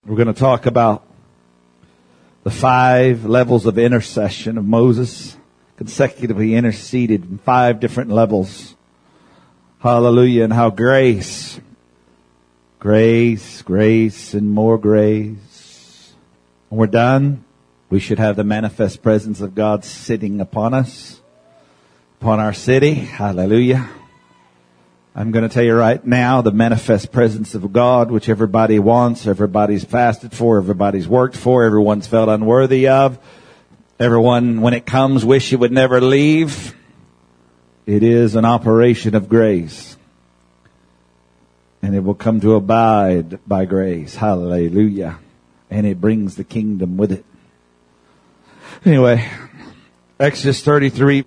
We're going to talk about the 5 levels of intercession of Moses, consecutively interceded in 5 different levels. Hallelujah. And how grace, and more grace. When we're done, we should have the manifest presence of God sitting upon us, upon our city. Hallelujah. I'm going to tell you right now, the manifest presence of God, which everybody wants, everybody's fasted for, everybody's worked for, everyone's felt unworthy of. Everyone, when it comes, wish it would never leave. It is an operation of grace. And it will come to abide by grace. Hallelujah. And it brings the kingdom with it. Anyway, Exodus 33.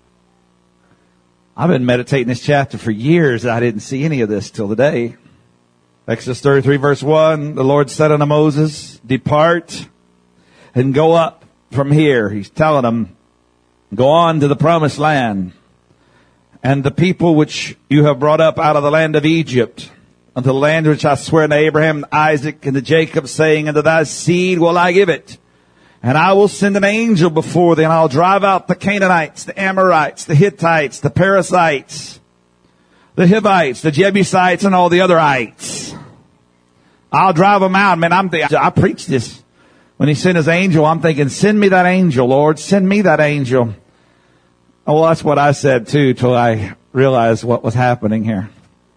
I've been meditating this chapter for years. I didn't see any of this till today. Exodus 33 verse 1, the Lord said unto Moses, depart and go up from here. He's telling him, go on to the promised land. And the people which you have brought up out of the land of Egypt, unto the land which I swear unto Abraham, Isaac, and to Jacob, saying, unto thy seed will I give it. And I will send an angel before thee, and I'll drive out the Canaanites, the Amorites, the Hittites, the Perizzites, the Hivites, the Jebusites, and all the other ites. I'll drive them out. Man, I preached this. When he sent his angel, I'm thinking, send me that angel, Lord. Send me that angel. Oh, well, that's what I said too, till I realized what was happening here.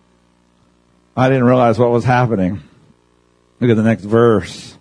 I didn't realize what was happening. Look at the next verse.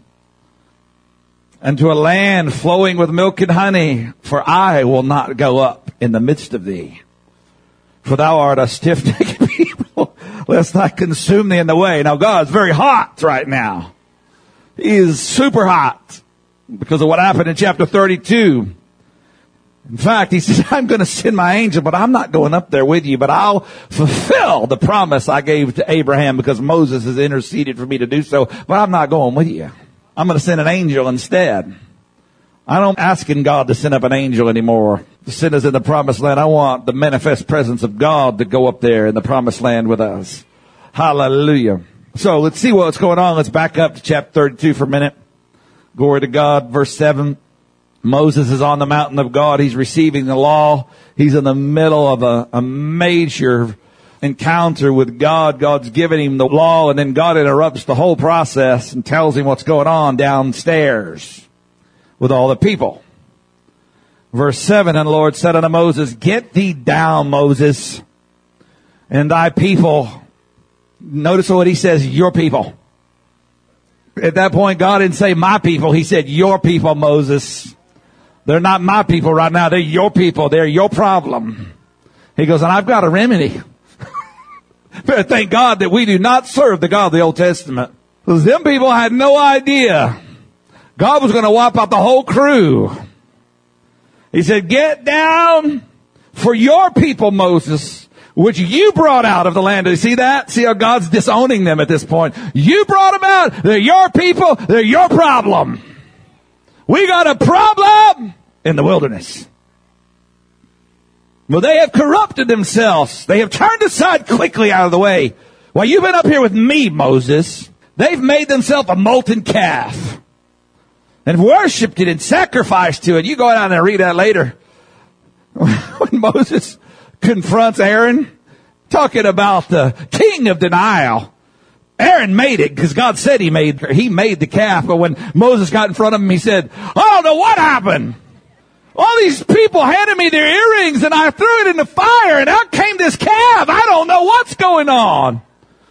And to a land flowing with milk and honey, for I will not go up in the midst of thee. For thou art a stiff-necked people, lest I consume thee in the way. Now God's very hot right now. He is super hot because of what happened in chapter 32. In fact, he says, I'm going to send my angel, but I'm not going up there with you, but I'll fulfill the promise I gave to Abraham because Moses has interceded for me to do so, but I'm not going with you. I'm going to send an angel instead. I don't asking God to send up an angel anymore to send us in the promised land. I want the manifest presence of God to go up there in the promised land with us. Hallelujah. So let's see what's going on. Let's back up to chapter 32 for a minute. Glory to God. Verse 7. Moses is on the mountain of God. He's receiving the law. He's in the middle of a major encounter with God. God's giving him the law, and then God interrupts the whole process and tells him what's going on downstairs with all the people. Verse 7, and the Lord said unto Moses, get thee down, Moses, and thy people. Notice what he says, your people. At that point, God didn't say my people. He said your people, Moses. They're not my people right now. They're your people. They're your problem. He goes, and I've got a remedy. Thank God that we do not serve the God of the Old Testament. Because them people had no idea God was going to wipe out the whole crew. He said, get down for your people, Moses, which you brought out of the land. Do you see that? See how God's disowning them at this point. You brought them out. They're your people. They're your problem. We got a problem in the wilderness. Well, they have corrupted themselves. They have turned aside quickly out of the way. While you've been up here with me, Moses, they've made themselves a molten calf and worshipped it and sacrificed to it. You go down there and read that later. When Moses confronts Aaron, talking about the king of denial. Aaron made it because God said he made the calf. But when Moses got in front of him, he said, I don't know what happened. All these people handed me their earrings and I threw it in the fire and out came this calf. I don't know what's going on.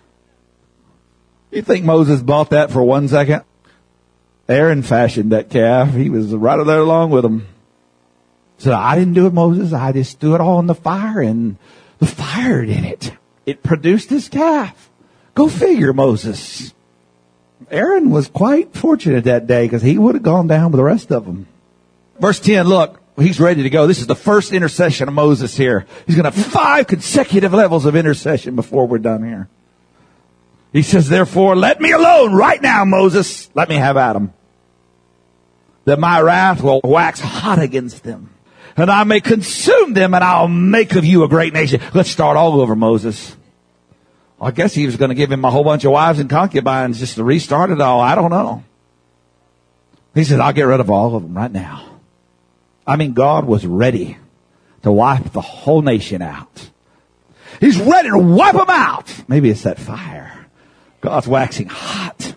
You think Moses bought that for 1 second? Aaron fashioned that calf. He was right there along with him. So I didn't do it, Moses. I just threw it all in the fire and the fire did it. It produced this calf. Go figure, Moses. Aaron was quite fortunate that day because he would have gone down with the rest of them. Verse 10, look, he's ready to go. This is the first intercession of Moses here. He's going to have 5 consecutive levels of intercession before we're done here. He says, therefore, let me alone right now, Moses. Let me have at them. That my wrath will wax hot against them. And I may consume them and I'll make of you a great nation. Let's start all over, Moses. I guess he was going to give him a whole bunch of wives and concubines just to restart it all. I don't know. He said, I'll get rid of all of them right now. I mean, God was ready to wipe the whole nation out. He's ready to wipe them out. Maybe it's that fire. God's waxing hot.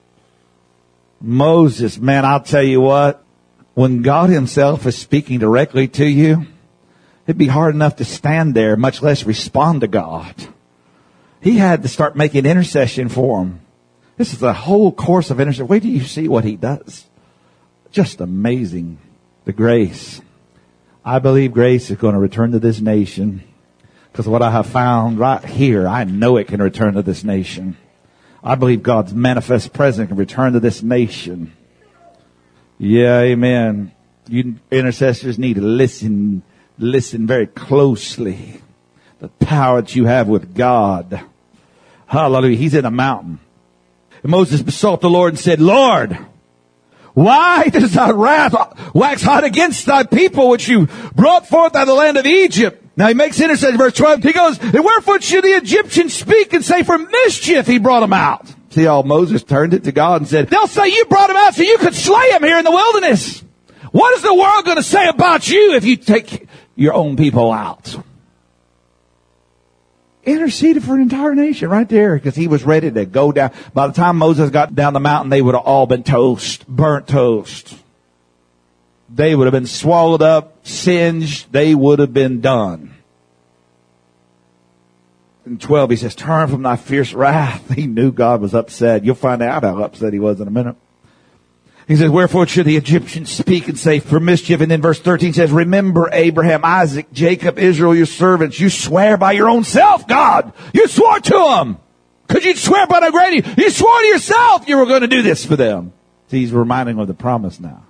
Moses, man, I'll tell you what. When God himself is speaking directly to you, it'd be hard enough to stand there, much less respond to God. He had to start making intercession for him. This is the whole course of intercession. Wait till you see what he does. Just amazing. The grace. I believe grace is going to return to this nation. Because what I have found right here, I know it can return to this nation. I believe God's manifest presence can return to this nation. Yeah, amen. You intercessors need to listen very closely. The power that you have with God. Hallelujah. He's in a mountain. And Moses besought the Lord and said, Lord, why does thy wrath wax hot against thy people, which you brought forth out of the land of Egypt? Now he makes intercession, verse 12. He goes, and wherefore should the Egyptians speak and say, for mischief he brought them out? See how Moses turned it to God and said, they'll say you brought them out so you could slay them here in the wilderness. What is the world going to say about you if you take your own people out? Interceded for an entire nation right there because he was ready to go down. By the time Moses got down the mountain, they would have all been toast, burnt toast. They would have been swallowed up, singed. They would have been done. In 12, he says, turn from thy fierce wrath. He knew God was upset. You'll find out how upset he was in a minute. He says, wherefore should the Egyptians speak and say for mischief? And then verse 13 says, remember Abraham, Isaac, Jacob, Israel, your servants. You swear by your own self, God. You swore to them. Because you swear by the great. You swore to yourself you were going to do this for them. See, he's reminding them of the promise now.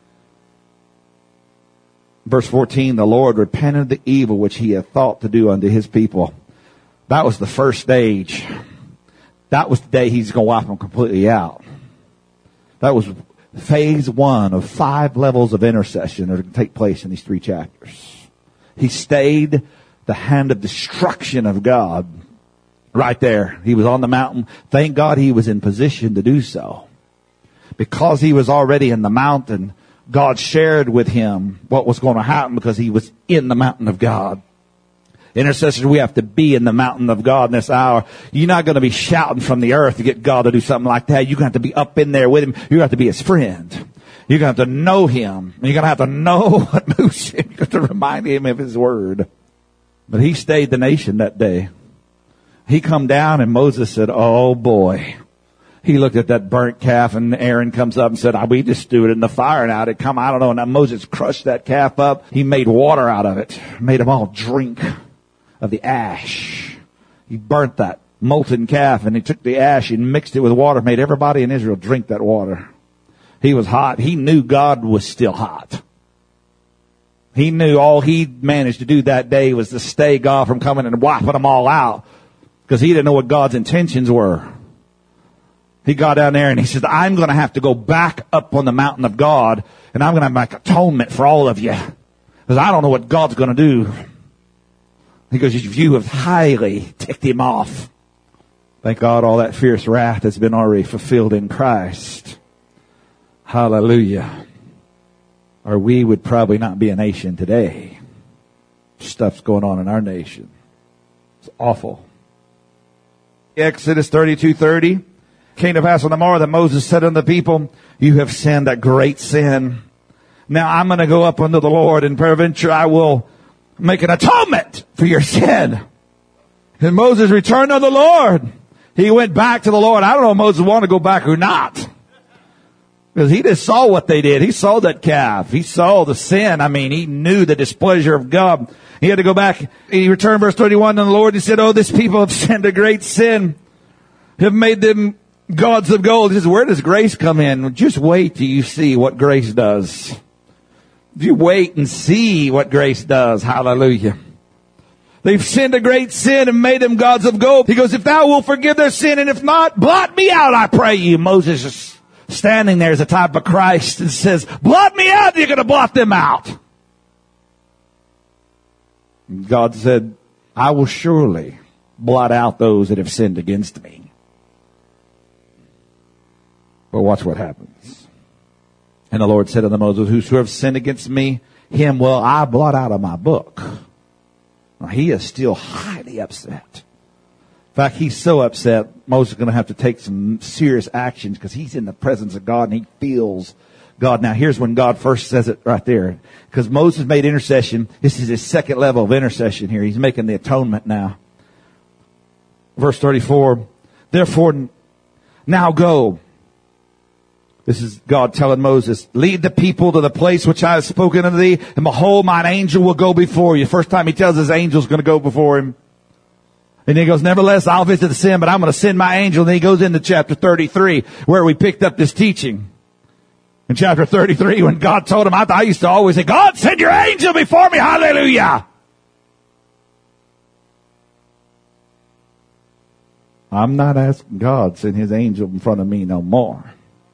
Verse 14, the Lord repented of the evil which he had thought to do unto his people. That was the first stage. That was the day he's going to wipe them completely out. That was phase 1 of 5 levels of intercession that are going to take place in these 3 chapters. He stayed the hand of destruction of God right there. He was on the mountain. Thank God he was in position to do so. Because he was already in the mountain, God shared with him what was going to happen because he was in the mountain of God. Intercessors, we have to be in the mountain of God in this hour. You're not going to be shouting from the earth to get God to do something like that. You're going to have to be up in there with him. You're going to have to be his friend. You're going to have to know him. You're going to have to know what moves him. You're going to remind him of his word. But he stayed the nation that day. He come down and Moses said, oh boy. He looked at that burnt calf and Aaron comes up and said, we just threw it in the fire and out it come. I don't know. And now Moses crushed that calf up. He made water out of it. Made them all drink of the ash. He burnt that molten calf and he took the ash and mixed it with water, made everybody in Israel drink that water. He was hot. He knew God was still hot. He knew all he managed to do that day was to stay God from coming and wiping them all out because he didn't know what God's intentions were. He got down there and he said, I'm going to have to go back up on the mountain of God and I'm going to make atonement for all of you because I don't know what God's going to do. Because you have highly ticked him off. Thank God all that fierce wrath has been already fulfilled in Christ. Hallelujah. Or we would probably not be a nation today. Stuff's going on in our nation. It's awful. Exodus 32:30. Came to pass on the morrow that Moses said unto the people, you have sinned a great sin. Now I'm going to go up unto the Lord and peradventure I will make an atonement for your sin. And Moses returned to the Lord. He went back to the Lord. I don't know if Moses wanted to go back or not. Because he just saw what they did. He saw that calf. He saw the sin. I mean, he knew the displeasure of God. He had to go back. He returned, verse 31, to the Lord. He said, oh, this people have sinned a great sin. Have made them gods of gold. He says, where does grace come in? Just wait till you see what grace does. You wait and see what grace does. Hallelujah. They've sinned a great sin and made them gods of gold. He goes, if thou wilt forgive their sin, and if not, blot me out, I pray you. Moses is standing there as a type of Christ and says, blot me out, you're going to blot them out. God said, I will surely blot out those that have sinned against me. But watch what happens. And the Lord said unto Moses, whosoever sinned against me, him will I blot out of my book. Now, he is still highly upset. In fact, he's so upset, Moses is going to have to take some serious actions because he's in the presence of God and he feels God. Now, here's when God first says it right there. Because Moses made intercession. This is his second level of intercession here. He's making the atonement now. Verse 34, therefore, now go. This is God telling Moses, lead the people to the place which I have spoken unto thee, and behold, mine angel will go before you. First time he tells his angel's going to go before him. And he goes, nevertheless, I'll visit the sin, but I'm going to send my angel. And then he goes into chapter 33, where we picked up this teaching. In chapter 33, when God told him, I used to always say, God, send your angel before me. Hallelujah. I'm not asking God to send his angel in front of me no more.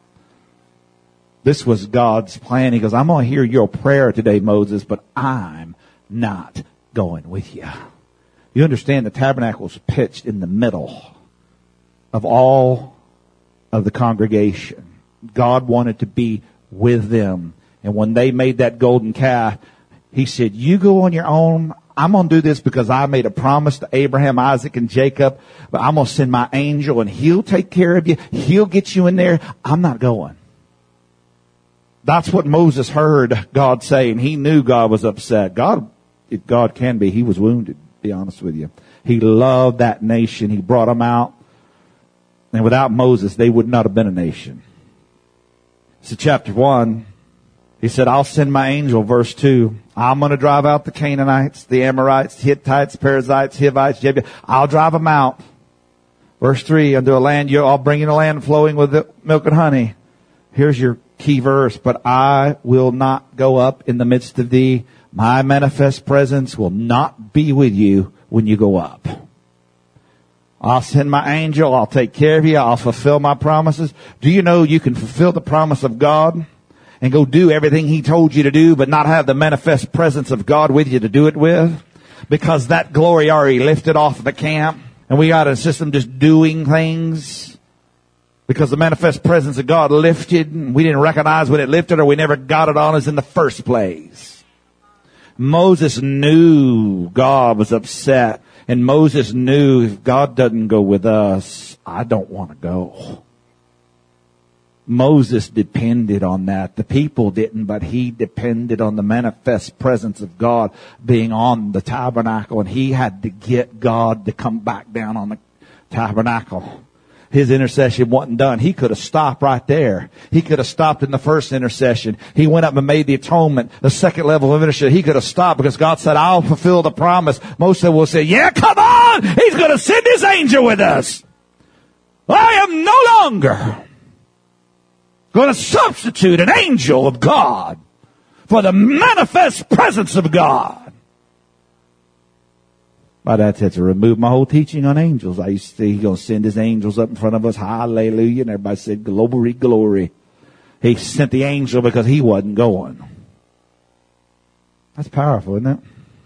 This was God's plan. He goes, I'm going to hear your prayer today, Moses, but I'm not going with you. You understand the tabernacle was pitched in the middle of all of the congregation. God wanted to be with them. And when they made that golden calf, he said, you go on your own. I'm going to do this because I made a promise to Abraham, Isaac, and Jacob. But I'm going to send my angel and he'll take care of you. He'll get you in there. I'm not going. That's what Moses heard God say, and he knew God was upset. God, if God can be, he was wounded, to be honest with you. He loved that nation. He brought them out. And without Moses, they would not have been a nation. So chapter 1, he said, I'll send my angel, verse 2. I'm going to drive out the Canaanites, the Amorites, Hittites, Perizzites, Hivites, Jebusites. I'll drive them out. Verse 3, unto a land, I'll bring you a land flowing with milk and honey. Here's your key verse, but I will not go up in the midst of thee. My manifest presence will not be with you when you go up. I'll send my angel. I'll take care of you. I'll fulfill my promises. Do you know you can fulfill the promise of God and go do everything he told you to do, but not have the manifest presence of God with you to do it with? Because that glory already lifted off the camp, and we got a system just doing things. Because the manifest presence of God lifted, and we didn't recognize when it lifted, or we never got it on us in the first place. Moses knew God was upset, and Moses knew if God doesn't go with us, I don't want to go. Moses depended on that. The people didn't, but he depended on the manifest presence of God being on the tabernacle, and he had to get God to come back down on the tabernacle. His intercession wasn't done. He could have stopped right there. He could have stopped in the first intercession. He went up and made the atonement, the second level of intercession. He could have stopped because God said, I'll fulfill the promise. Most of will say, yeah, come on. He's going to send his angel with us. I am no longer going to substitute an angel of God for the manifest presence of God. My dad had to remove my whole teaching on angels. I used to say he's going to send his angels up in front of us. Hallelujah. And everybody said, glory, glory. He sent the angel because he wasn't going. That's powerful, isn't it?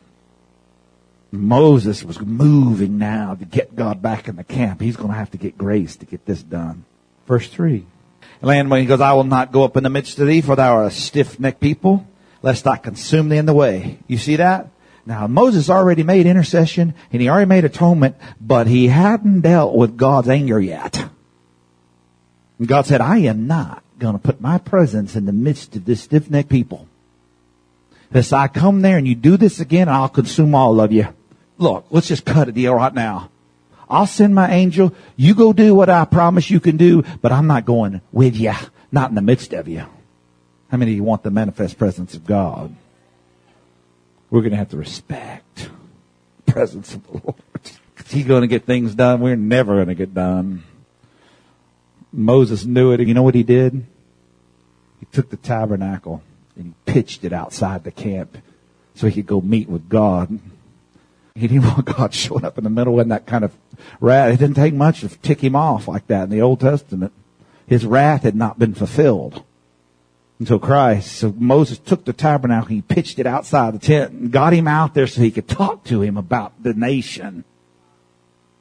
Moses was moving now to get God back in the camp. He's going to have to get grace to get this done. Verse 3. Land, when he goes, I will not go up in the midst of thee, for thou art a stiff-necked people, lest I consume thee in the way. You see that? Now, Moses already made intercession, and he already made atonement, but he hadn't dealt with God's anger yet. And God said, I am not going to put my presence in the midst of this stiff-necked people. Unless I come there and you do this again, I'll consume all of you. Look, let's just cut a deal right now. I'll send my angel. You go do what I promise you can do, but I'm not going with you, not in the midst of you. How many of you want the manifest presence of God? We're going to have to respect the presence of the Lord. He's going to get things done. We're never going to get done. Moses knew it. You know what he did? He took the tabernacle and he pitched it outside the camp so he could go meet with God. He didn't want God showing up in the middle in that kind of wrath. It didn't take much to tick him off like that in the Old Testament. His wrath had not been fulfilled until Christ. So Moses took the tabernacle, he pitched it outside the tent and got him out there so he could talk to him about the nation.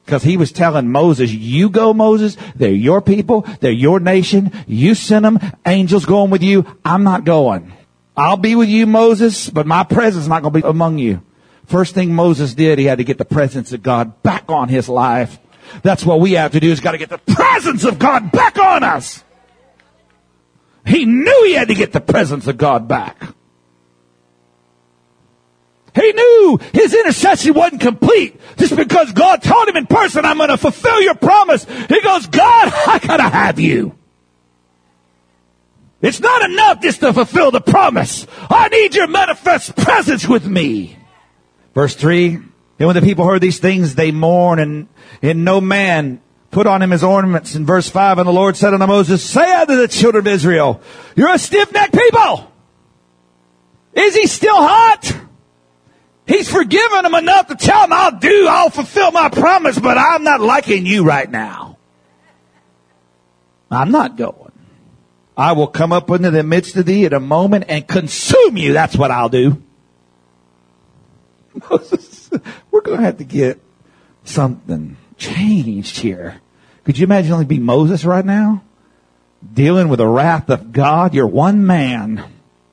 Because he was telling Moses, you go, Moses. They're your people. They're your nation. You send them. Angels going with you. I'm not going. I'll be with you, Moses, but my presence is not going to be among you. First thing Moses did, he had to get the presence of God back on his life. That's what we have to do, is got to get the presence of God back on us. He knew he had to get the presence of God back. He knew his intercession wasn't complete just because God told him in person, I'm going to fulfill your promise. He goes, God, I got to have you. It's not enough just to fulfill the promise. I need your manifest presence with me. Verse 3, and when the people heard these things, they mourned, and no man put on him his ornaments. In verse 5, and the Lord said unto Moses, say unto the children of Israel, you're a stiff-necked people. Is he still hot? He's forgiven them enough to tell them, I'll fulfill my promise, but I'm not liking you right now. I'm not going. I will come up into the midst of thee at a moment and consume you. That's what I'll do. Moses, we're going to have to get something changed here. Could you imagine only be Moses right now? Dealing with the wrath of God. You're one man.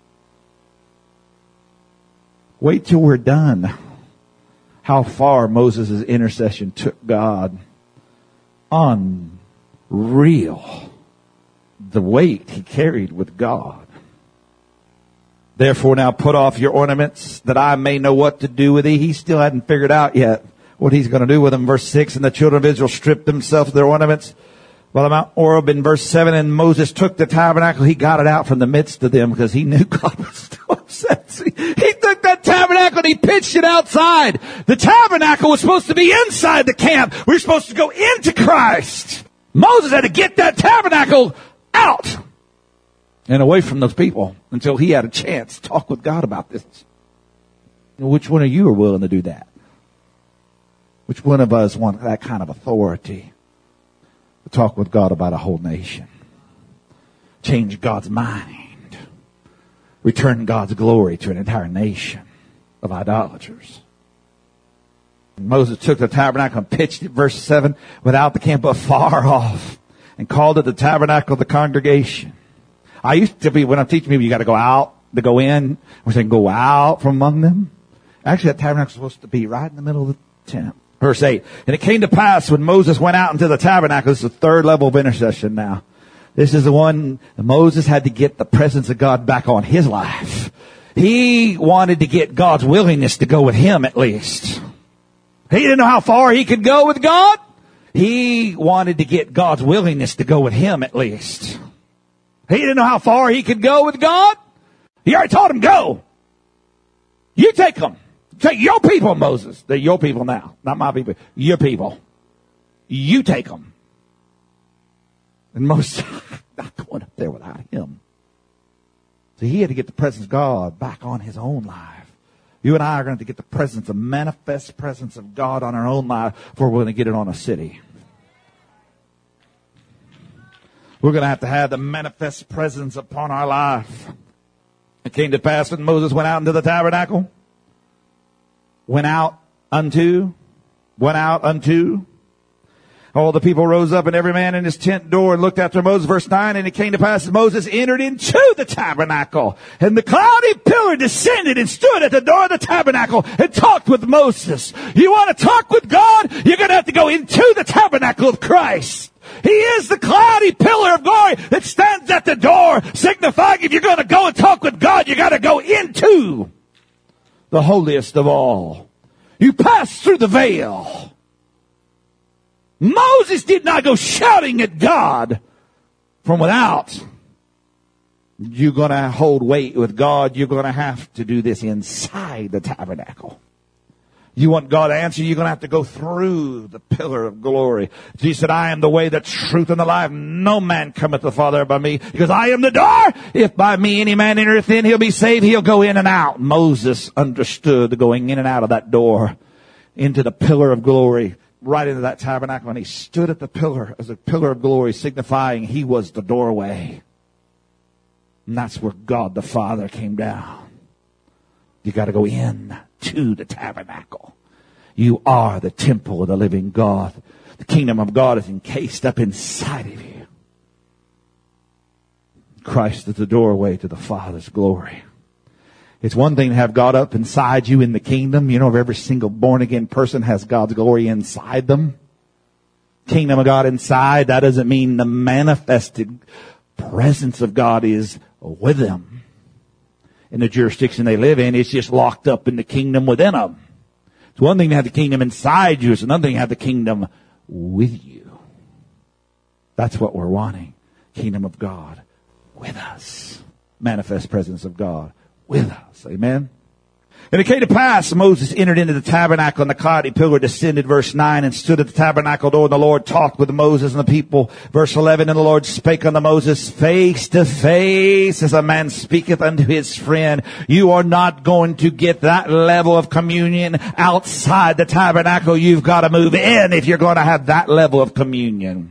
Wait till we're done. How far Moses' intercession took God. Unreal. The weight he carried with God. Therefore now put off your ornaments, that I may know what to do with thee. He still hadn't figured out yet what he's going to do with them. Verse 6, and the children of Israel stripped themselves of their ornaments while Mount Oreb. In verse 7, and Moses took the tabernacle. He got it out from the midst of them because he knew God was still upset. See, he took that tabernacle and he pitched it outside. The tabernacle was supposed to be inside the camp. We were supposed to go into Christ. Moses had to get that tabernacle out and away from those people until he had a chance to talk with God about this. Which one of you are willing to do that? Which one of us want that kind of authority to talk with God about a whole nation? Change God's mind. Return God's glory to an entire nation of idolaters. And Moses took the tabernacle and pitched it, verse 7, without the camp, but far off, and called it the tabernacle of the congregation. I used to be, when I'm teaching people, you got to go out to go in. We're saying go out from among them. Actually, that tabernacle is supposed to be right in the middle of the tent. Verse 8, and it came to pass when Moses went out into the tabernacle, this is the third level of intercession now. This is the one that Moses had to get the presence of God back on his life. He wanted to get God's willingness to go with him at least. He didn't know how far he could go with God. He wanted to get God's willingness to go with him at least. He didn't know how far he could go with God. He already told him, go. You take them. Take your people, Moses. They're your people now. Not my people. Your people. You take them. And Moses not going up there without him. So he had to get the presence of God back on his own life. You and I are going to get the presence, the manifest presence of God on our own life before we're going to get it on a city. We're going to have the manifest presence upon our life. It came to pass when Moses went out into the tabernacle. Went out unto. All the people rose up, and every man in his tent door, and looked after Moses. Verse 9, and it came to pass that Moses entered into the tabernacle, and the cloudy pillar descended and stood at the door of the tabernacle and talked with Moses. You want to talk with God? You're going to have to go into the tabernacle of Christ. He is the cloudy pillar of glory that stands at the door, signifying if you're going to go and talk with God, you got to go into the holiest of all. You pass through the veil. Moses did not go shouting at God from without. You're going to hold weight with God. You're going to have to do this inside the tabernacle. You want God to answer, you're going to have to go through the pillar of glory. Jesus said, I am the way, the truth, and the life. No man cometh to the Father by me, because I am the door. If by me any man entereth in, he'll be saved. He'll go in and out. Moses understood the going in and out of that door into the pillar of glory, right into that tabernacle. And he stood at the pillar as a pillar of glory, signifying he was the doorway. And that's where God the Father came down. You got to go in to the tabernacle. You are the temple of the living God. The kingdom of God is encased up inside of you. Christ is the doorway to the Father's glory. It's one thing to have God up inside you in the kingdom. You know, if every single born-again person has God's glory inside them. Kingdom of God inside, that doesn't mean the manifested presence of God is with them. In the jurisdiction they live in, it's just locked up in the kingdom within them. It's one thing to have the kingdom inside you. It's another thing to have the kingdom with you. That's what we're wanting. Kingdom of God with us. Manifest presence of God with us. Amen. And it came to pass, Moses entered into the tabernacle, and the cloudy pillar descended, verse 9, and stood at the tabernacle door, and the Lord talked with Moses and the people. Verse 11, and the Lord spake unto Moses face to face, as a man speaketh unto his friend. You are not going to get that level of communion outside the tabernacle. You've got to move in if you're going to have that level of communion.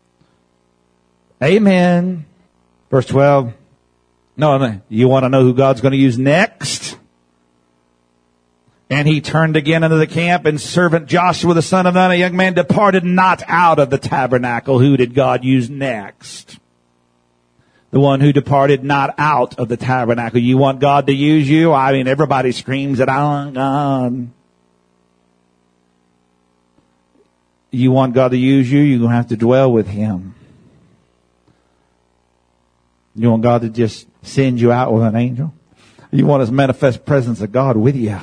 Amen. Verse 12. No, you want to know who God's going to use next? And he turned again into the camp, and servant Joshua the son of Nun, a young man, departed not out of the tabernacle. Who did God use next? The one who departed not out of the tabernacle. You want God to use you? I mean, everybody screams that I want God. You want God to use you? You're going to have to dwell with Him. You want God to just send you out with an angel? You want His manifest presence of God with you.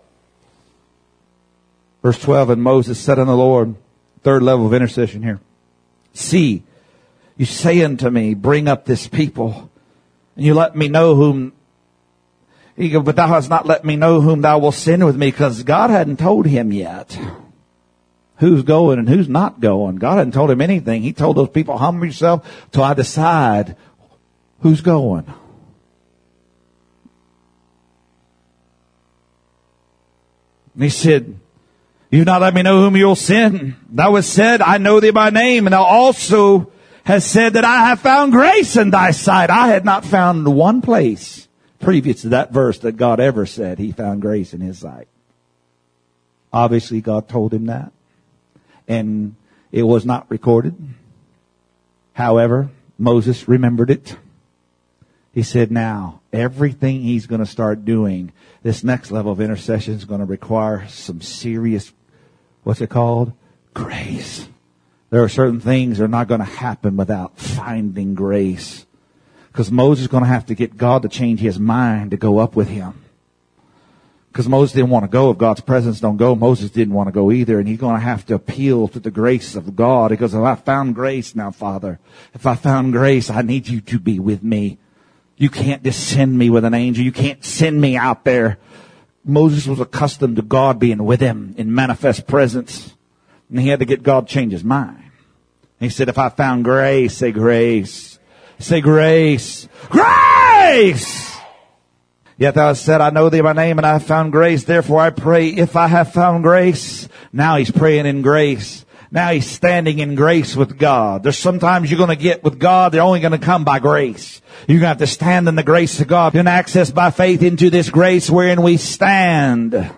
Verse 12, and Moses said unto the Lord, third level of intercession here. See, you say unto me, bring up this people, and you let me know whom, he goes, but thou hast not let me know whom thou wilt send with me, because God hadn't told him yet who's going and who's not going. God hadn't told him anything. He told those people, humble yourself till I decide who's going. And he said, you've not let me know whom you'll send. Thou hast said, I know thee by name, and thou also hast said that I have found grace in thy sight. I had not found one place previous to that verse that God ever said he found grace in his sight. Obviously, God told him that, and it was not recorded. However, Moses remembered it. He said, now, everything he's going to start doing, this next level of intercession is going to require some serious, what's it called? Grace. There are certain things that are not going to happen without finding grace. Because Moses is going to have to get God to change his mind to go up with him. Because Moses didn't want to go. If God's presence don't go, Moses didn't want to go either. And he's going to have to appeal to the grace of God. He goes, if I found grace now, Father, if I found grace, I need you to be with me. You can't just send me with an angel. You can't send me out there. Moses was accustomed to God being with him in manifest presence. And he had to get God to change his mind. And he said, if I found grace, say grace. Say grace. Grace! Yet thou hast said, I know thee by name, and I have found grace. Therefore I pray, if I have found grace. Now he's praying in grace. Now he's standing in grace with God. There's sometimes you're going to get with God, they're only going to come by grace. You're going to have to stand in the grace of God and access by faith into this grace wherein we stand.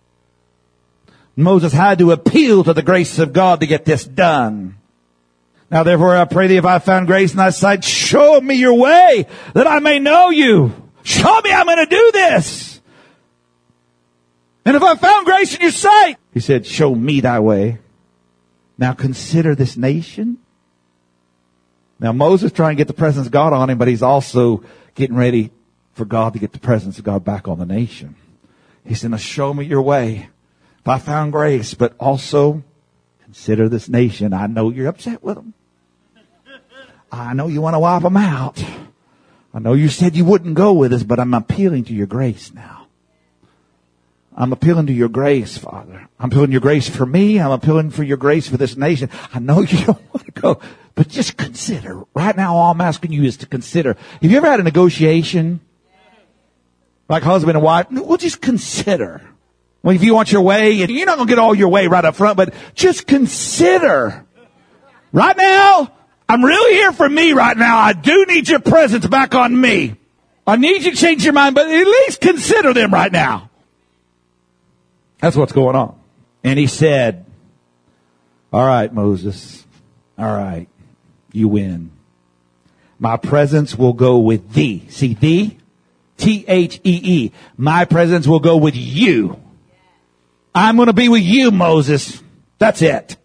Moses had to appeal to the grace of God to get this done. Now therefore I pray thee, if I found grace in thy sight, show me your way that I may know you. Show me I'm going to do this. And if I found grace in your sight, he said, show me thy way. Now consider this nation. Now Moses trying to get the presence of God on him, but he's also getting ready for God to get the presence of God back on the nation. He said, now show me your way. If I found grace, but also consider this nation. I know you're upset with them. I know you want to wipe them out. I know you said you wouldn't go with us, but I'm appealing to your grace now. I'm appealing to your grace, Father. I'm appealing to your grace for me. I'm appealing for your grace for this nation. I know you don't want to go, but just consider. Right now, all I'm asking you is to consider. Have you ever had a negotiation? Like husband and wife? Well, just consider. Well, if you want your way, you're not going to get all your way right up front, but just consider. Right now, I'm really here for me right now. I do need your presence back on me. I need you to change your mind, but at least consider them right now. That's what's going on. And he said, all right, Moses, all right, you win. My presence will go with thee. See, thee? T-H-E-E. My presence will go with you. I'm going to be with you, Moses. That's it.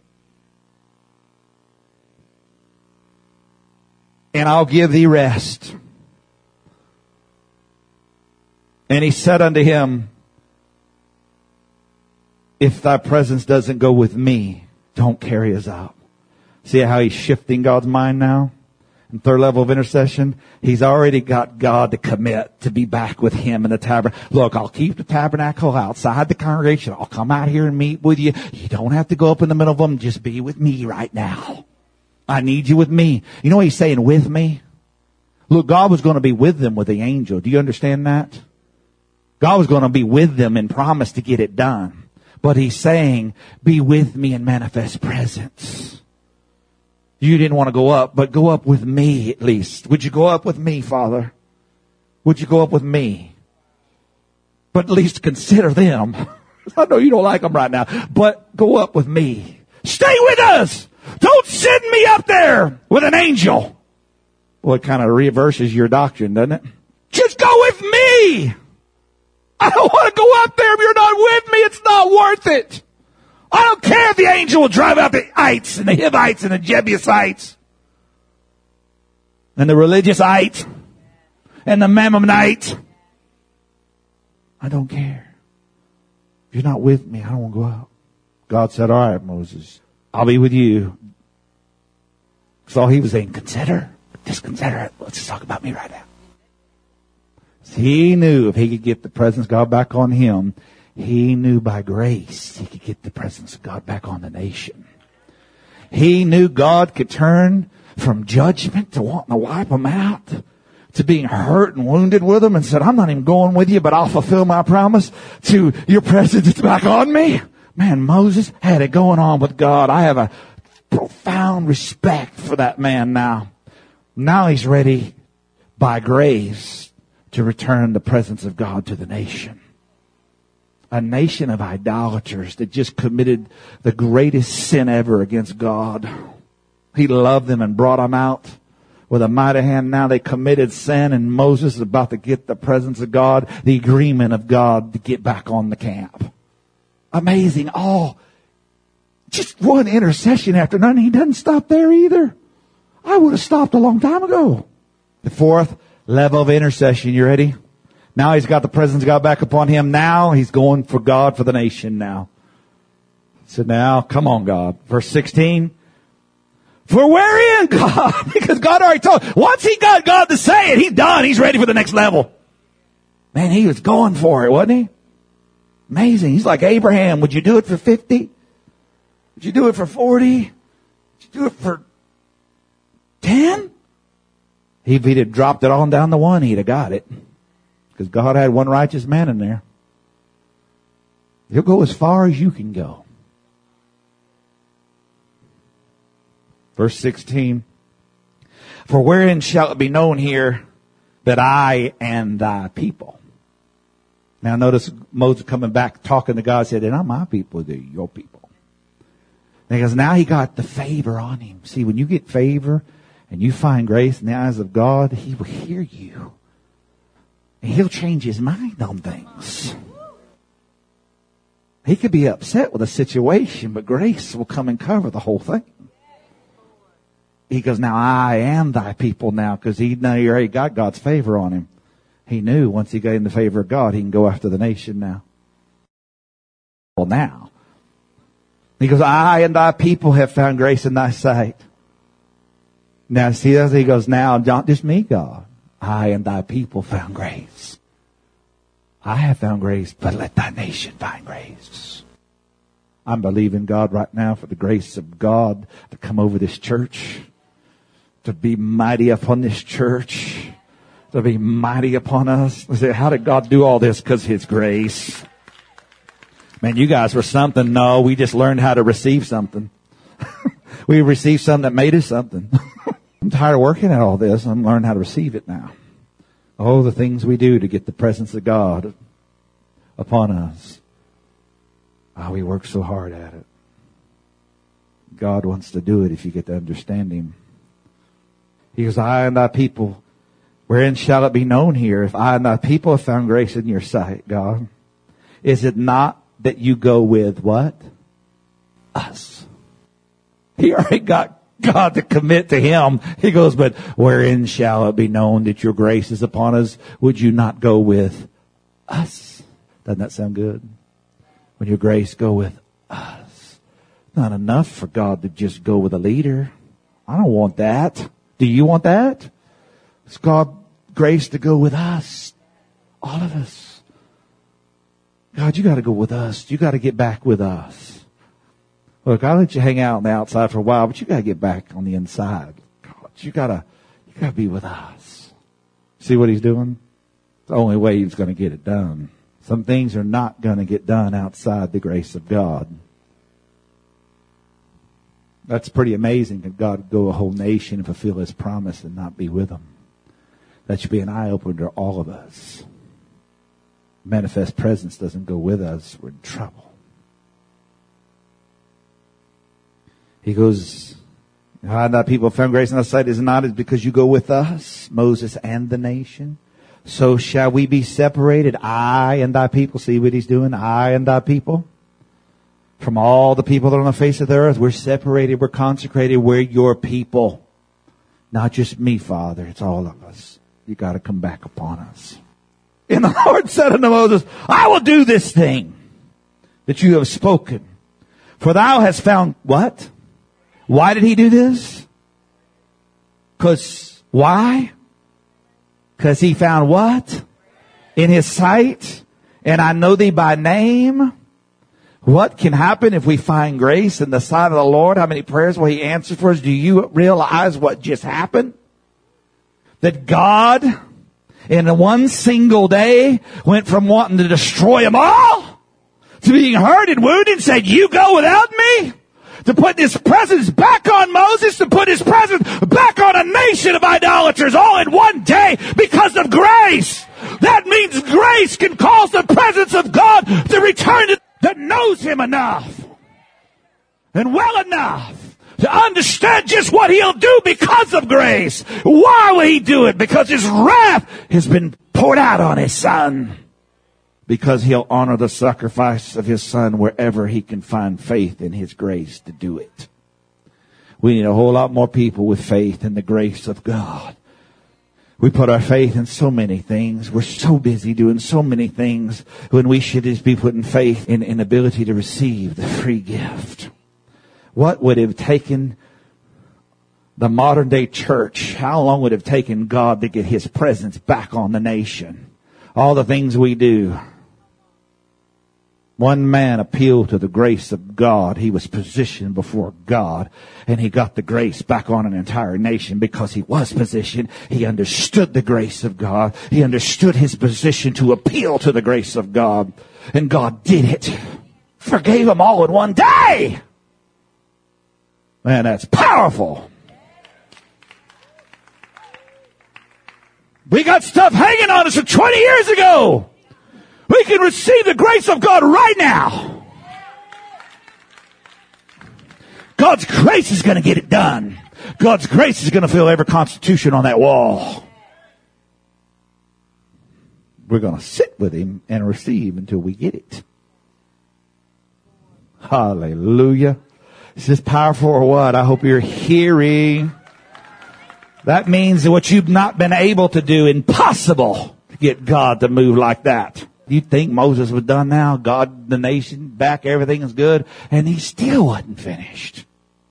And I'll give thee rest. And he said unto him, if thy presence doesn't go with me, don't carry us out. See how he's shifting God's mind now? And third level of intercession, he's already got God to commit to be back with him in the tabernacle. Look, I'll keep the tabernacle outside the congregation. I'll come out here and meet with you. You don't have to go up in the middle of them. Just be with me right now. I need you with me. You know what he's saying, with me? Look, God was going to be with them with the angel. Do you understand that? God was going to be with them and promise to get it done. But he's saying, be with me in manifest presence. You didn't want to go up, but go up with me at least. Would you go up with me, Father? Would you go up with me? But at least consider them. I know you don't like them right now, but go up with me. Stay with us. Don't send me up there with an angel. Well, it kind of reverses your doctrine, doesn't it? Just go with me. I don't want to go up there if you're not with me. It's not worth it. I don't care if the angel will drive out the ites and the Hivites and the Jebusites and the religiousites and the Mammonites. I don't care. If you're not with me, I don't want to go out. God said, all right, Moses, I'll be with you. That's all he was saying. Consider. Just consider it. Let's just talk about me right now. He knew if he could get the presence of God back on him, he knew by grace he could get the presence of God back on the nation. He knew God could turn from judgment to wanting to wipe them out, to being hurt and wounded with them, and said, I'm not even going with you, but I'll fulfill my promise, to your presence is back on me. Man, Moses had it going on with God. I have a profound respect for that man now. Now he's ready by grace to return the presence of God to the nation. A nation of idolaters that just committed the greatest sin ever against God. He loved them and brought them out with a mighty hand. Now they committed sin, and Moses is about to get the presence of God, the agreement of God to get back on the camp. Amazing. Oh, just one intercession after none. He doesn't stop there either. I would have stopped a long time ago. The fourth level of intercession. You ready? Now he's got the presence of God back upon him. Now he's going for God for the nation now. So now, come on, God. Verse 16. For wherein God, because God already told, once he got God to say it, he's done. He's ready for the next level. Man, he was going for it, wasn't he? Amazing. He's like Abraham. Would you do it for 50? Would you do it for 40? Would you do it for 10? If he'd have dropped it on down to 1, he'd have got it. Because God had one righteous man in there. He'll go as far as you can go. Verse 16. For wherein shall it be known here that I and thy people? Now notice Moses coming back talking to God said, they're not my people, they're your people. Because now he got the favor on him. See, when you get favor and you find grace in the eyes of God, he will hear you. And he'll change his mind on things. He could be upset with a situation, but grace will come and cover the whole thing. He goes, now I am thy people now, because he already got God's favor on him. He knew once he got in the favor of God, he can go after the nation now. Well, now. He goes, I and thy people have found grace in thy sight. Now, see, he goes, now, not just me, God. I and thy people found grace. I have found grace, but let thy nation find grace. I'm believing God right now for the grace of God to come over this church, to be mighty upon this church, to be mighty upon us. How did God do all this? Because his grace. Man, you guys were something. No, we just learned how to receive something. We received something that made us something. I'm tired of working at all this. I'm learning how to receive it now. Oh, the things we do to get the presence of God upon us. Oh, we work so hard at it. God wants to do it if you get to understand Him. He goes, I and thy people, wherein shall it be known here, if I and thy people have found grace in your sight, God? Is it not that you go with what? Us. He already got God to commit to Him. He goes, but wherein shall it be known that your grace is upon us? Would you not go with us? Doesn't that sound good? When your grace go with us. Not enough for God to just go with a leader. I don't want that. Do you want that? It's God grace to go with us. All of us. God, you got to go with us. You got to get back with us. Look, I'll let you hang out on the outside for a while, but you got to get back on the inside. God, you got to be with us. See what He's doing? It's the only way He's going to get it done. Some things are not going to get done outside the grace of God. That's pretty amazing that God would go a whole nation and fulfill His promise and not be with them. That should be an eye-opener to all of us. Manifest presence doesn't go with us, we're in trouble. He goes, how thy people found grace in thy sight is not because you go with us, Moses and the nation. So shall we be separated, I and thy people. See what He's doing? I and thy people. From all the people that are on the face of the earth, we're separated, we're consecrated, we're your people. Not just me, Father, it's all of us. You got to come back upon us. And the Lord said unto Moses, I will do this thing that you have spoken. For thou hast found what? Why did He do this? Why? Because He found what? In His sight. And I know thee by name. What can happen if we find grace in the sight of the Lord? How many prayers will He answer for us? Do you realize what just happened? That God, in one single day, went from wanting to destroy them all to being hurt and wounded and said, you go without me? To put His presence back on Moses, to put His presence back on a nation of idolaters all in one day because of grace. That means grace can cause the presence of God to return to that knows Him enough and well enough to understand just what He'll do because of grace. Why will He do it? Because His wrath has been poured out on His Son. Because He'll honor the sacrifice of His Son wherever He can find faith in His grace to do it. We need a whole lot more people with faith in the grace of God. We put our faith in so many things. We're so busy doing so many things when we should just be putting faith in an ability to receive the free gift. What would it have taken the modern day church? How long would it have taken God to get His presence back on the nation? All the things we do. One man appealed to the grace of God. He was positioned before God, and he got the grace back on an entire nation because he was positioned. He understood the grace of God. He understood his position to appeal to the grace of God, and God did it. Forgave them all in one day. Man, that's powerful. We got stuff hanging on us from 20 years ago. We can receive the grace of God right now. God's grace is going to get it done. God's grace is going to fill every constitution on that wall. We're going to sit with Him and receive until we get it. Hallelujah. Is this powerful or what? I hope you're hearing. That means that what you've not been able to do, impossible to get God to move like that. You think Moses was done now? God, the nation, back, everything is good. And he still wasn't finished.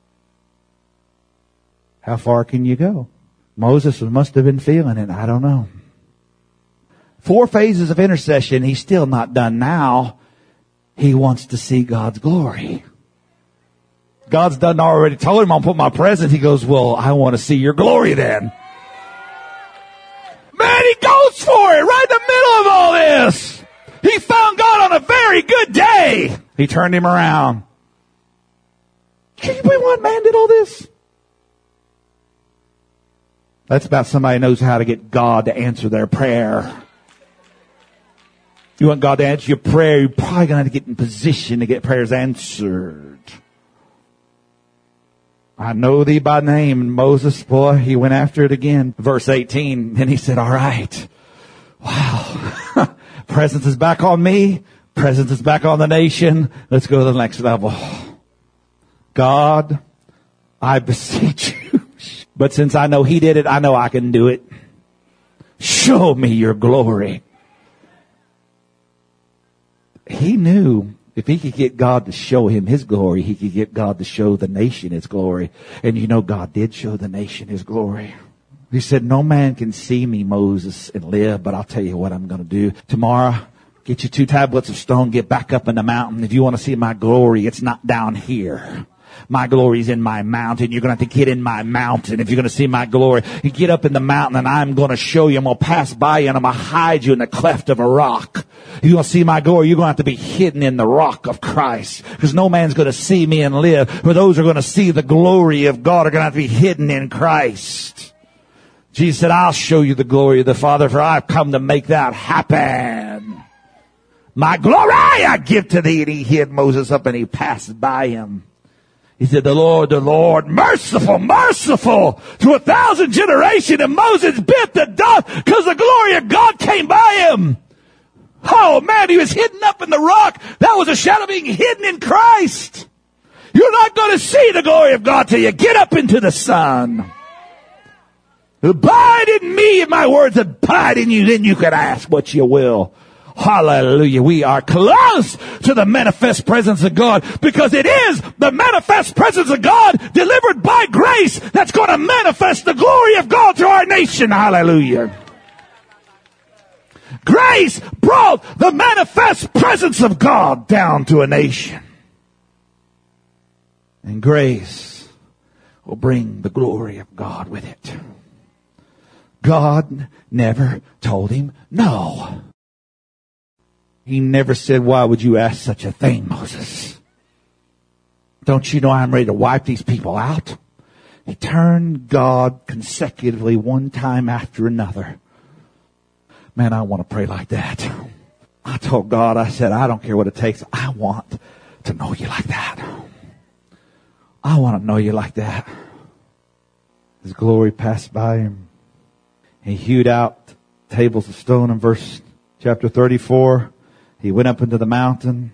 How far can you go? Moses must have been feeling it. I don't know. 4 phases of intercession. He's still not done now. He wants to see God's glory. God's done already told him, I'll put my presence. He goes, well, I want to see your glory then. Man, he goes for it right in the middle of all this. He found God on a very good day. He turned him around. Can you believe one man did all this? That's about somebody who knows how to get God to answer their prayer. You want God to answer your prayer, you're probably going to have to get in position to get prayers answered. I know thee by name. And Moses, boy, he went after it again. Verse 18, and he said, all right. Wow. Presence is back on me. Presence is back on the nation. Let's go to the next level. God, I beseech you. But since I know he did it, I know I can do it. Show me your glory. He knew if he could get God to show him his glory, he could get God to show the nation his glory. And you know, God did show the nation his glory. He said, no man can see me, Moses, and live, but I'll tell you what I'm going to do. Tomorrow, get you 2 tablets of stone, get back up in the mountain. If you want to see my glory, it's not down here. My glory is in my mountain. You're going to have to get in my mountain if you're going to see my glory. You get up in the mountain and I'm going to show you. I'm going to pass by you and I'm going to hide you in the cleft of a rock. If you're going to see my glory, you're going to have to be hidden in the rock of Christ. Because no man's going to see me and live. For those who are going to see the glory of God are going to have to be hidden in Christ. Jesus said, I'll show you the glory of the Father, for I've come to make that happen. My glory I give to thee. And he hid Moses up and he passed by him. He said, the Lord, merciful, merciful to 1,000 generations. And Moses bit the dust because the glory of God came by him. Oh man, he was hidden up in the rock. That was a shadow being hidden in Christ. You're not going to see the glory of God till you get up into the sun. Abide in me and my words abide in you. Then you can ask what you will. Hallelujah. We are close to the manifest presence of God because it is the manifest presence of God delivered by grace that's going to manifest the glory of God to our nation. Hallelujah. Grace brought the manifest presence of God down to a nation. And grace will bring the glory of God with it. God never told him no. He never said, why would you ask such a thing, Moses? Don't you know I'm ready to wipe these people out? He turned God consecutively one time after another. Man, I want to pray like that. I told God, I said, I don't care what it takes. I want to know you like that. I want to know you like that. His glory passed by him. He hewed out tables of stone in chapter 34. He went up into the mountain.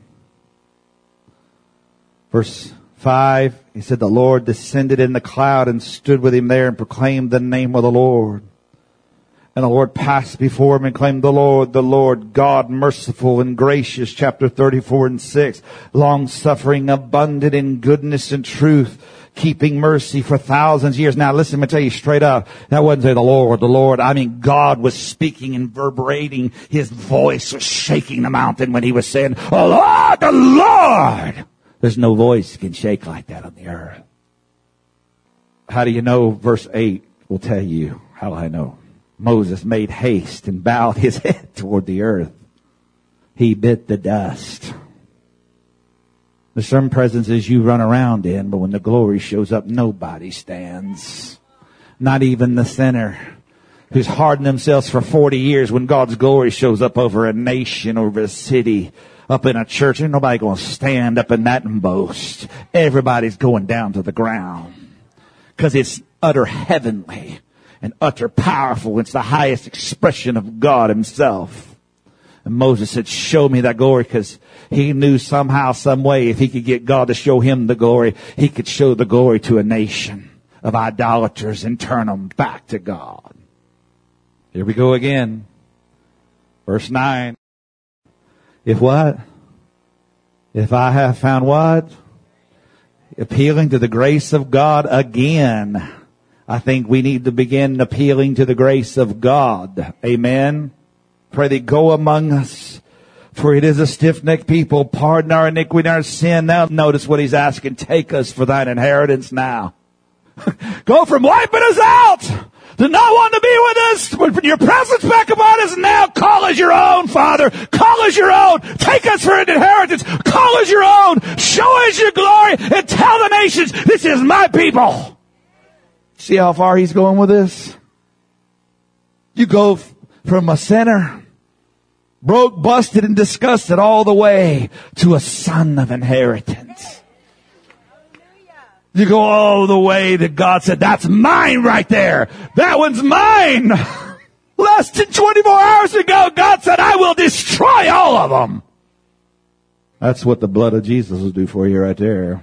Verse 5, he said, the Lord descended in the cloud and stood with him there and proclaimed the name of the Lord. And the Lord passed before him and claimed the Lord, God merciful and gracious, chapter 34 and 6, long-suffering, abundant in goodness and truth, keeping mercy for thousands of years. Now listen, let me tell you straight up, that wasn't say the Lord. I mean, God was speaking and reverberating. His voice was shaking the mountain when he was saying, oh Lord, the Lord. There's no voice can shake like that on the earth. How do you know? Verse 8 will tell you how I know. Moses made haste and bowed his head toward the earth. He bit the dust. There's some presences you run around in, but when the glory shows up, nobody stands. Not even the sinner who's hardened themselves for 40 years. When God's glory shows up over a nation, over a city, up in a church, ain't nobody going to stand up in that and boast. Everybody's going down to the ground because it's utter heavenly and utter powerful. It's the highest expression of God himself. And Moses said, show me that glory, because he knew somehow, some way, if he could get God to show him the glory, he could show the glory to a nation of idolaters and turn them back to God. Here we go again. Verse 9. If what? If I have found what? Appealing to the grace of God again. I think we need to begin appealing to the grace of God. Amen. Pray that go among us, for it is a stiff-necked people. Pardon our iniquity and our sin. Now notice what he's asking. Take us for thine inheritance now. Go from wiping us out to not wanting to be with us. Put your presence back upon us now. Call us your own, Father. Call us your own. Take us for an inheritance. Call us your own. Show us your glory and tell the nations, this is my people. See how far he's going with this? You go from a sinner broke, busted, and disgusted all the way to a son of inheritance. You go all the way that God said, that's mine right there. That one's mine. Less than 24 hours ago, God said, I will destroy all of them. That's what the blood of Jesus will do for you right there.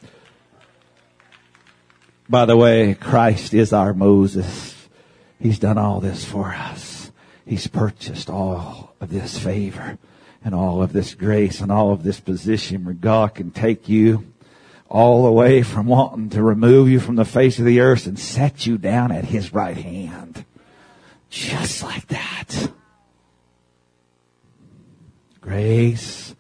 By the way, Christ is our Moses. He's done all this for us. He's purchased all of this favor and all of this grace and all of this position where God can take you all the way from wanting to remove you from the face of the earth and set you down at His right hand. Just like that. Grace,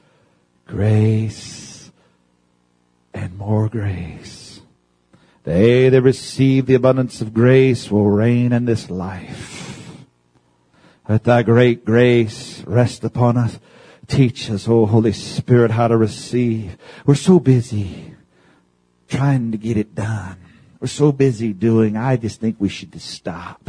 grace, and more grace. They that receive the abundance of grace will reign in this life. Let thy great grace rest upon us. Teach us, O Holy Spirit, how to receive. We're so busy trying to get it done. We're so busy doing. I just think we should just stop.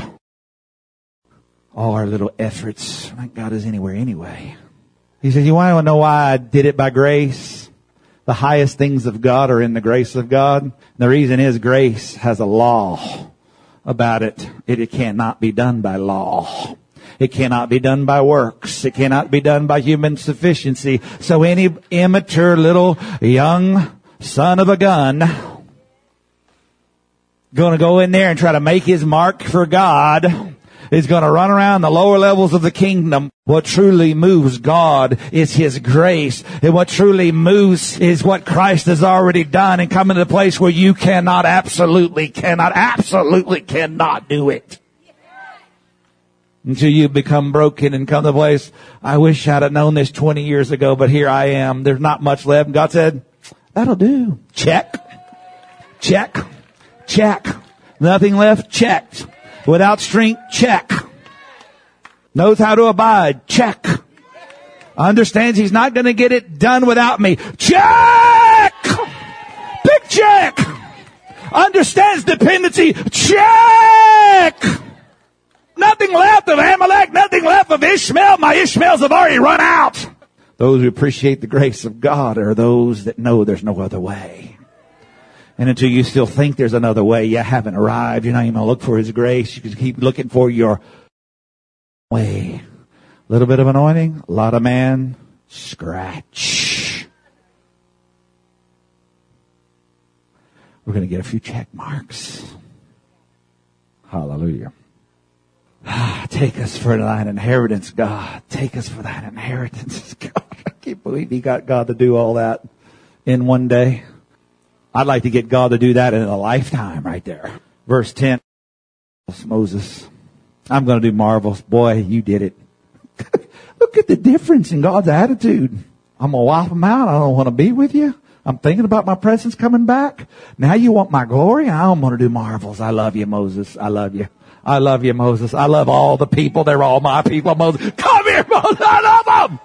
All our little efforts. Thank God is anywhere anyway. He says, you want to know why I did it by grace? The highest things of God are in the grace of God. And the reason is grace has a law about it. It cannot be done by law. It cannot be done by works. It cannot be done by human sufficiency. So any immature little young son of a gun going to go in there and try to make his mark for God is going to run around the lower levels of the kingdom. What truly moves God is His grace. And what truly moves is what Christ has already done, and come into the place where you absolutely cannot do it. Until you become broken and come to the place, I wish I'd have known this 20 years ago, but here I am. There's not much left. And God said, that'll do. Check. Check. Check. Nothing left. Checked. Without strength. Check. Knows how to abide. Check. Understands He's not going to get it done without me. Check. Big check. Understands dependency. Check. Nothing left of Amalek. Nothing left of Ishmael. My Ishmaels have already run out. Those who appreciate the grace of God are those that know there's no other way. And until you still think there's another way, you haven't arrived. You're not even going to look for His grace. You can keep looking for your way. A little bit of anointing, a lot of man, scratch. We're going to get a few check marks. Hallelujah. Take us for thine inheritance, God. Take us for thine inheritance, God. I can't believe He got God to do all that in one day. I'd like to get God to do that in a lifetime right there. Verse 10. Moses, I'm going to do marvels. Boy, you did it. Look at the difference in God's attitude. I'm going to wipe them out. I don't want to be with you. I'm thinking about my presence coming back. Now you want my glory? I'm going to do marvels. I love you, Moses. I love you. I love you, Moses. I love all the people. They're all my people, Moses. Come here, Moses. I love them.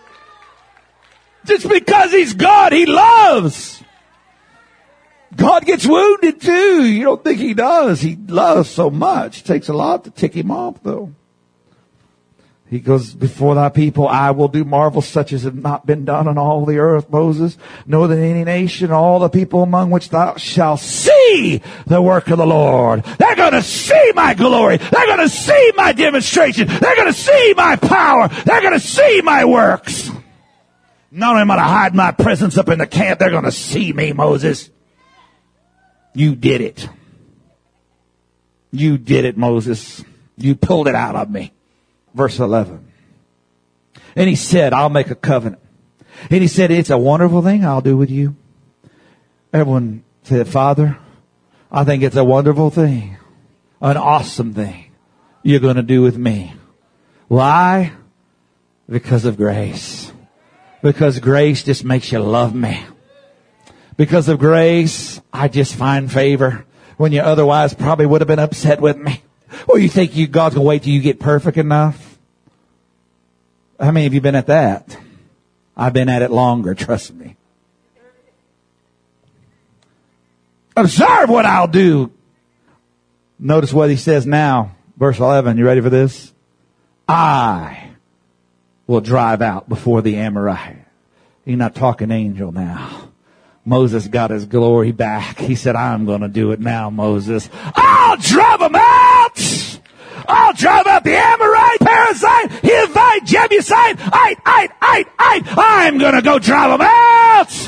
Just because He's God, He loves. God gets wounded too. You don't think He does. He loves so much. It takes a lot to tick Him off though. He goes, before thy people, I will do marvels such as have not been done on all the earth, Moses. Nor than any nation, all the people among which thou shalt see the work of the Lord. They're going to see my glory. They're going to see my demonstration. They're going to see my power. They're going to see my works. Not only am I going to hide my presence up in the camp, they're going to see me, Moses. You did it. You did it, Moses. You pulled it out of me. Verse 11. And He said, I'll make a covenant. And He said, it's a wonderful thing I'll do with you. Everyone said, Father, I think it's a wonderful thing. An awesome thing you're going to do with me. Why? Because of grace. Because grace just makes you love me. Because of grace, I just find favor when you otherwise probably would have been upset with me. Well, you think God's going to wait till you get perfect enough? How many of you been at that? I've been at it longer, trust me. Observe what I'll do. Notice what He says now. Verse 11, you ready for this? I will drive out before the Amorite. He's not talking angel now. Moses got his glory back. He said, I'm going to do it now, Moses. I'll drive them out. I'll drive out the Amorite, Perizzite, Hivite, Jebusite. I'm going to go drive them out.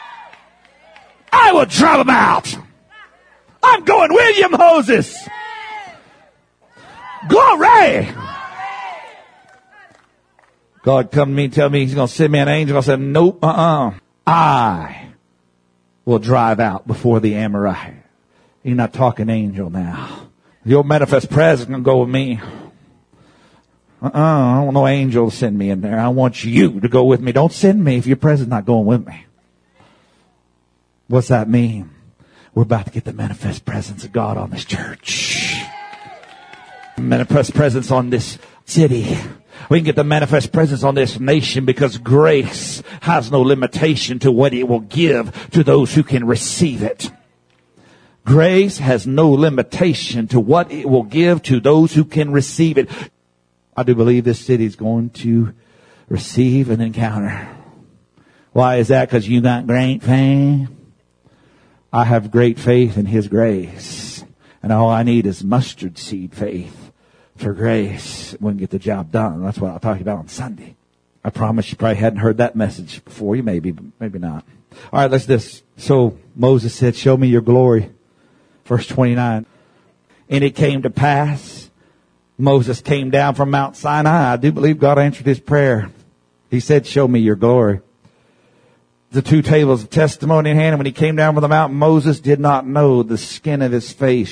I will drive them out. I'm going with you, Moses. Glory. God come to me and tell me he's going to send me an angel. I said, nope, I will drive out before the Amorite. He's not talking angel now. Your manifest presence is going to go with me. I don't want no angel to send me in there. I want you to go with me. Don't send me if your presence not going with me. What's that mean? We're about to get the manifest presence of God on this church. Manifest presence on this city. We can get the manifest presence on this nation because grace has no limitation to what it will give to those who can receive it. Grace has no limitation to what it will give to those who can receive it. I do believe this city is going to receive an encounter. Why is that? Because you got great faith. I have great faith in His grace. And all I need is mustard seed faith for grace. We can get the job done. That's what I'll talk about on Sunday. I promise you probably hadn't heard that message before. You maybe not. All right, let's do this. So Moses said, show me your glory. Verse 29. And it came to pass, Moses came down from Mount Sinai. I do believe God answered his prayer. He said, show me your glory. The 2 tables of testimony in hand. And when he came down from the mountain, Moses did not know the skin of his face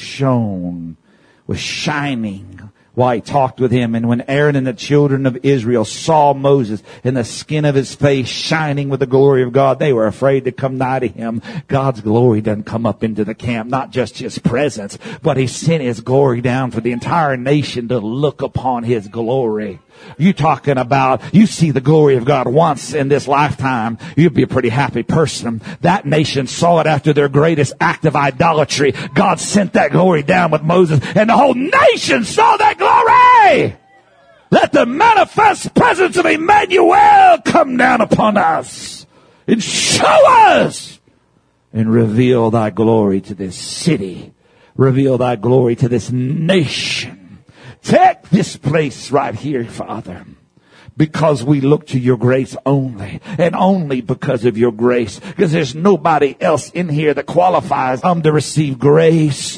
was shining while he talked with him. And when Aaron and the children of Israel saw Moses and the skin of his face shining with the glory of God, they were afraid to come nigh to him. God's glory doesn't come up into the camp, not just His presence, but He sent His glory down for the entire nation to look upon His glory. You talking about, you see the glory of God once in this lifetime, you'd be a pretty happy person. That nation saw it after their greatest act of idolatry. God sent that glory down with Moses, and the whole nation saw that glory. Let the manifest presence of Emmanuel come down upon us and show us and reveal Thy glory to this city. Reveal Thy glory to this nation. Take this place right here, Father, because we look to your grace only, and only because of your grace, because there's nobody else in here that qualifies to receive grace,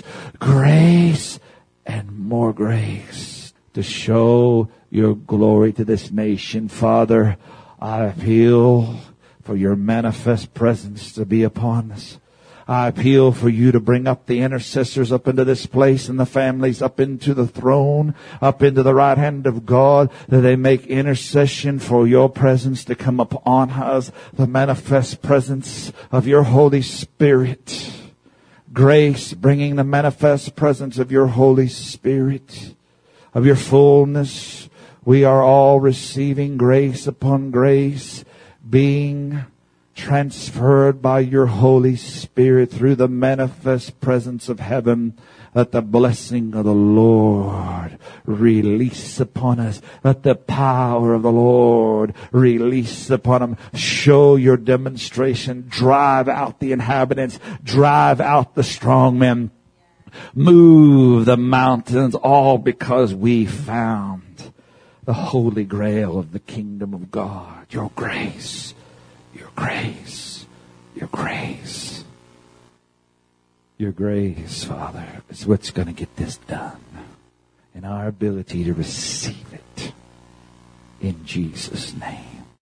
and more grace to show your glory to this nation. Father, I appeal for your manifest presence to be upon us. I appeal for you to bring up the intercessors up into this place and the families up into the throne, up into the right hand of God, that they make intercession for your presence to come upon us, the manifest presence of your Holy Spirit. Grace, bringing the manifest presence of your Holy Spirit, of your fullness. We are all receiving grace upon grace, being transferred by your Holy Spirit through the manifest presence of heaven. Let the blessing of the Lord release upon us. Let the power of the Lord release upon them. Show your demonstration. Drive out the inhabitants. Drive out the strong men. Move the mountains, all because we found the holy grail of the kingdom of God. Your grace. Your grace, your grace, your grace, Father, is what's going to get this done. And our ability to receive it in Jesus' name.